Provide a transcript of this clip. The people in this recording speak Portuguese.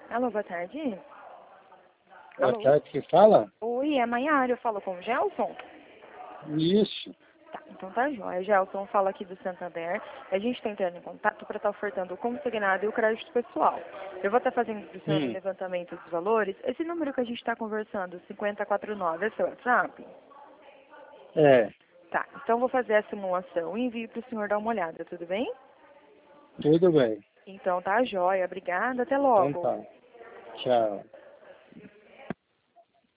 Alô, boa tarde. Boa Alô? tarde, que fala? Oi, é a Maiara, eu falo com o Gelson? Isso. Tá, então tá jóia. Gelson fala aqui do Santander. A gente está entrando em contato para estar ofertando o consignado e o crédito pessoal. Eu vou estar fazendo para o senhor um levantamento dos valores. Esse número que a gente está conversando, 5049, é seu WhatsApp? É, Tá, então vou fazer a simulação e envio para o senhor dar uma olhada, tudo bem? tudo bem. Então tá jóia. Obrigada, até Então logo. tá. Tchau.